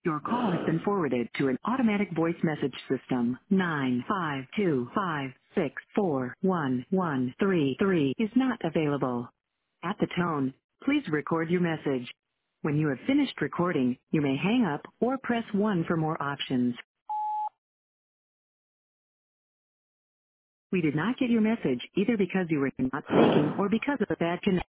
Your call has been forwarded to an automatic voice message system. 95256411133 is not available. At the tone, please record your message. When you have finished recording, you may hang up or press 1 for more options. We did not get your message either because you were not speaking or because of a bad connection.